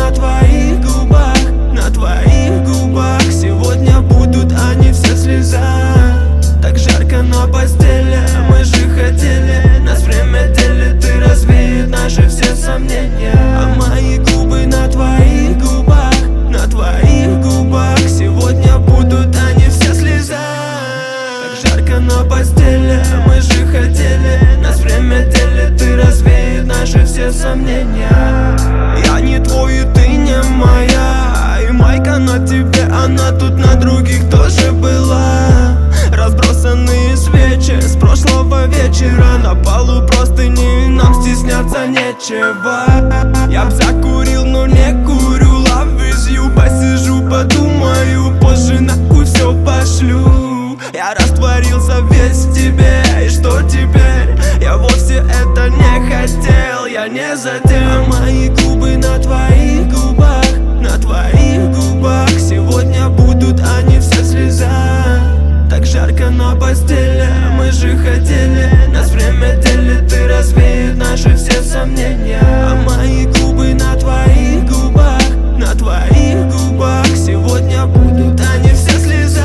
на твоих губах, на твоих губах. Сегодня будут они все слеза. Так жарко на постели, мы же хотели. Нас время делит и развеет наши все сомнения. А мои губы на твоих губах, на твоих губах. Сегодня будут они все слеза. Так жарко на постели, мы же хотели. Нас время делит и развеет наши все сомнения. Я не твой и ты не моя. И майка на тебе, она тут на других тоже была. Разбросанные свечи с прошлого вечера. На полу простыни, нам стесняться нечего. Я б закурил, но не курю. Love is you, посижу, подумаю. Позже нахуй все пошлю. Я растворился весь в тебе, и что теперь? Я вовсе это не хотел, я не затем. Мои губы на твоих губах, на твоих губах. Сегодня будут они все слеза. Так жарко на постели, мы же хотели. Нас время делит и развеет наши все сомнения. А мои губы на твоих губах, на твоих губах. Сегодня будут они все слеза.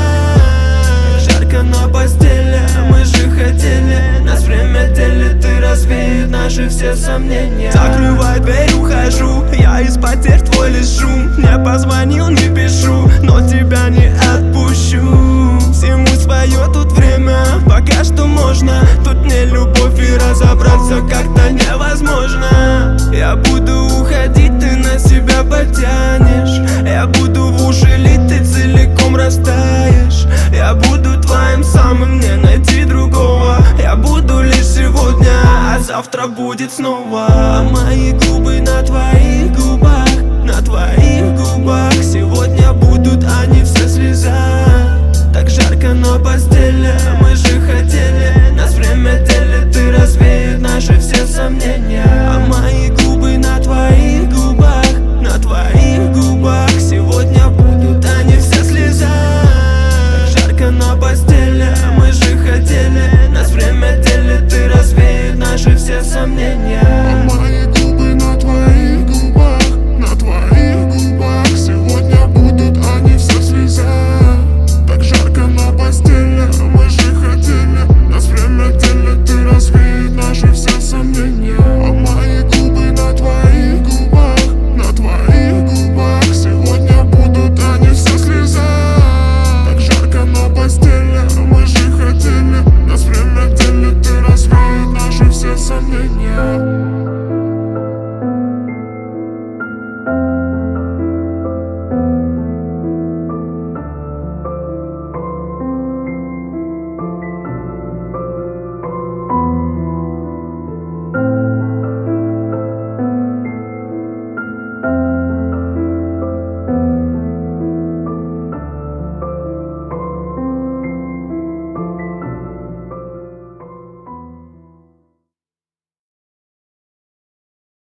Так жарко на постели, мы же хотели. Нас время делит и развеет наши все сомнения. Закрывай дверь, ухожу. Я из потерь твой лишь шум. Не позвонил, не пишу, но тебя не отпущу. Всему свое тут время, пока что можно. Тут не любовь и разобраться как-то невозможно. Я буду уходить, ты на себя потянешь. Я буду в уши лить, ты целиком растаешь. Я буду твоим самым, не найти другого. Я буду лишь сегодня, а завтра будет снова. А мои губы на твоих губах, на твоих губах. Сегодня будут они все слеза. Так жарко на постели, мы же хотели. Нас время делит и развеет наши все сомнения.